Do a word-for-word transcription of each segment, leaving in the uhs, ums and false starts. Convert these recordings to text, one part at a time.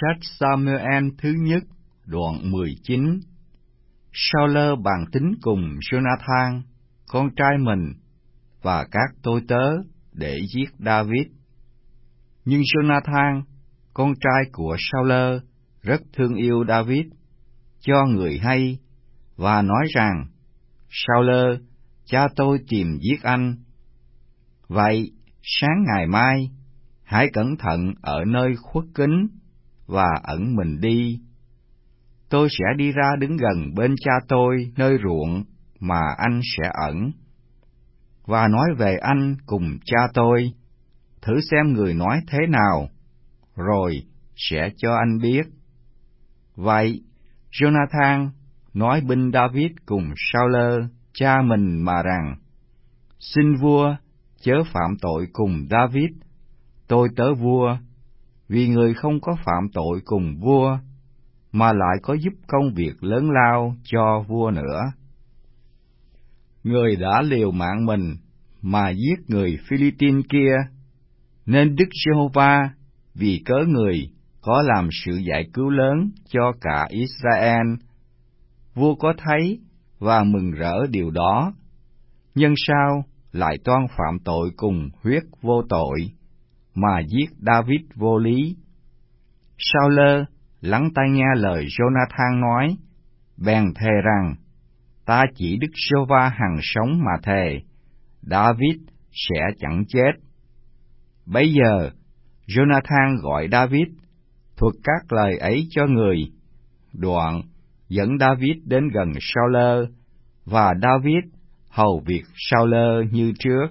Sách Sa-mue-el thứ nhất, đoạn mười chín. Sa-ulơ bàn tính cùng Giô-na-thang, con trai mình, và các tôi tớ để giết Da-vít. Nhưng Giô-na-thang, con trai của Sa-ulơ, rất thương yêu Da-vít, cho người hay, và nói rằng, Sa-ulơ, cha tôi tìm giết anh. Vậy, sáng ngày mai, hãy cẩn thận ở nơi khuất kín, và ẩn mình đi. Tôi sẽ đi ra đứng gần bên cha tôi nơi ruộng mà anh sẽ ẩn, và nói về anh cùng cha tôi, thử xem người nói thế nào, rồi sẽ cho anh biết. Vậy, Giô-na-thang nói binh Da-vít cùng Sa-ulơ, cha mình mà rằng, xin vua chớ phạm tội cùng Da-vít, tôi tớ vua, vì người không có phạm tội cùng vua, mà lại có giúp công việc lớn lao cho vua nữa. Người đã liều mạng mình mà giết người Phi-li-tin kia, nên Đức Giê-hô-va vì cớ người có làm sự giải cứu lớn cho cả Israel. Vua có thấy và mừng rỡ điều đó, nhưng sao lại toan phạm tội cùng huyết vô tội, mà giết Da-vít vô lý? Sa-ulơ lắng tai nghe lời Giô-na-thang nói, bèn thề rằng, ta chỉ Đức Giê-hô-va hằng sống mà thề, Da-vít sẽ chẳng chết. Bấy giờ, Giô-na-thang gọi Da-vít, thuật các lời ấy cho người, đoạn dẫn Da-vít đến gần Sa-ulơ, và Da-vít hầu việc Sa-ulơ như trước.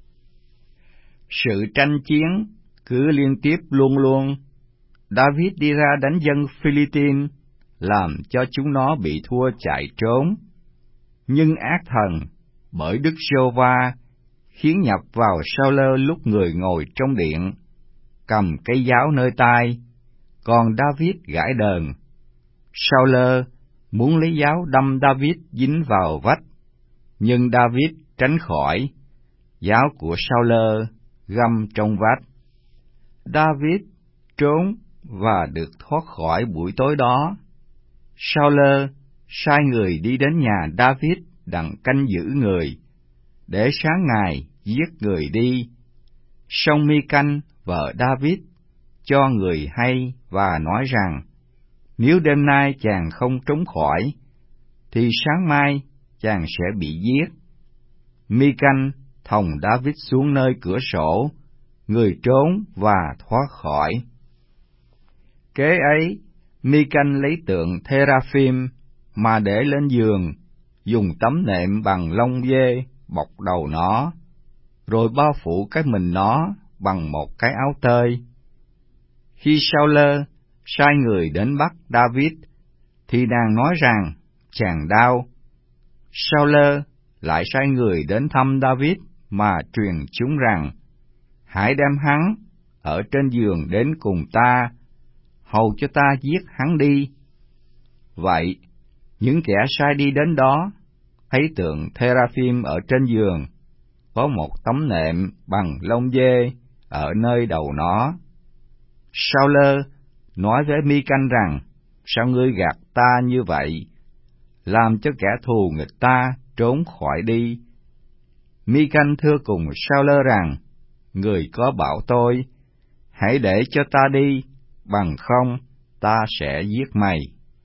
Sự tranh chiến cứ liên tiếp luôn luôn. Da-vít đi ra đánh dân Phi-li-tin, làm cho chúng nó bị thua chạy trốn. Nhưng ác thần, bởi Đức Giê-hô-va, khiến nhập vào Sa-ulơ lúc người ngồi trong điện, cầm cây giáo nơi tay, còn Da-vít gãi đờn. Sa-ulơ muốn lấy giáo đâm Da-vít dính vào vách, nhưng Da-vít tránh khỏi, giáo của Sa-ulơ găm trong vách. Da-vít trốn và được thoát khỏi buổi tối đó. Sa-ulơ sai người đi đến nhà Da-vít đặng canh giữ người, để sáng ngày giết người đi. Song Mi-canh vợ Da-vít cho người hay và nói rằng, nếu đêm nay chàng không trốn khỏi, thì sáng mai chàng sẽ bị giết. Mi-canh thòng Da-vít xuống nơi cửa sổ, người trốn và thoát khỏi. Kế ấy, Mi-canh lấy tượng Thê-ra-phim mà để lên giường, dùng tấm nệm bằng lông dê bọc đầu nó, rồi bao phủ cái mình nó bằng một cái áo tơi. Khi Sa-ulơ sai người đến bắt Da-vít, thì nàng nói rằng chàng đau. Sa-ulơ lại sai người đến thăm Da-vít mà truyền chúng rằng, hãy đem hắn ở trên giường đến cùng ta, hầu cho ta giết hắn đi. Vậy, những kẻ sai đi đến đó, thấy tượng Thê-ra-phim ở trên giường, có một tấm nệm bằng lông dê ở nơi đầu nó. Sa-ulơ nói với Mi-canh rằng, sao ngươi gạt ta như vậy, làm cho kẻ thù nghịch ta trốn khỏi đi? Mi-canh thưa cùng Sa-ulơ rằng, người có bảo tôi, hãy để cho ta đi, bằng không ta sẽ giết mày.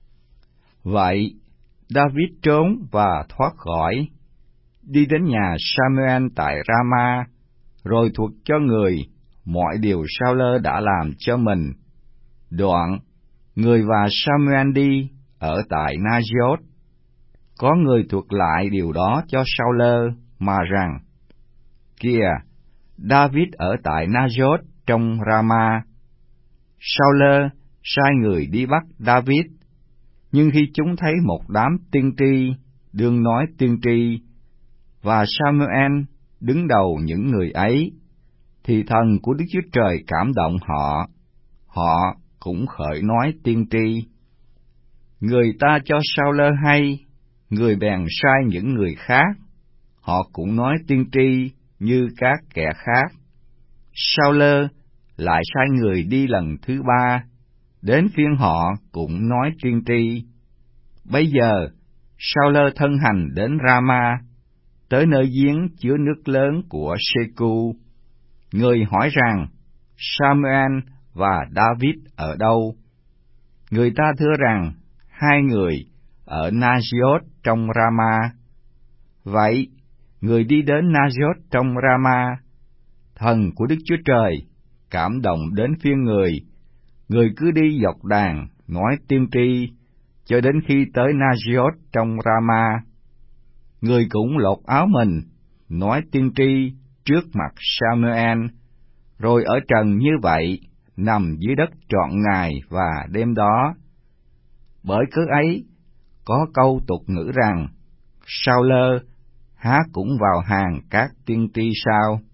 Vậy, Da-vít trốn và thoát khỏi, đi đến nhà Sa-mue-el tại Ra-ma, rồi thuật cho người mọi điều Sa-ulơ đã làm cho mình. Đoạn, người và Sa-mue-el đi ở tại Na-giốt. Có người thuật lại điều đó cho Sa-ulơ mà rằng, kìa, Da-vít ở tại Na-giốt trong Ra-ma. Sa-ulơ sai người đi bắt Da-vít, nhưng khi chúng thấy một đám tiên tri đương nói tiên tri, và Sa-mue-el đứng đầu những người ấy, thì thần của Đức Chúa Trời cảm động họ, họ cũng khởi nói tiên tri. Người ta cho Sa-ulơ hay, người bèn sai những người khác, họ cũng nói tiên tri như các kẻ khác. Sa-ulơ lại sai người đi lần thứ ba, đến phiên họ cũng nói tiên tri. Bây giờ, Sao-lơ thân hành đến Rama, tới nơi giếng chứa nước lớn của Sê-cu. Người hỏi rằng, Sa-mu-el và David ở đâu? Người ta thưa rằng, hai người ở Na-giốt trong Rama. Vậy, người đi đến Na-giốt trong Rama. Thần của Đức Chúa Trời cảm động đến phiên người. Người cứ đi dọc đàn, nói tiên tri, cho đến khi tới Na-giốt trong Rama. Người cũng lột áo mình, nói tiên tri trước mặt Sa-mu-el, rồi ở trần như vậy, nằm dưới đất trọn ngày và đêm đó. Bởi cớ ấy, có câu tục ngữ rằng, Sao-lơ há cũng vào hàng các tiên tri sao?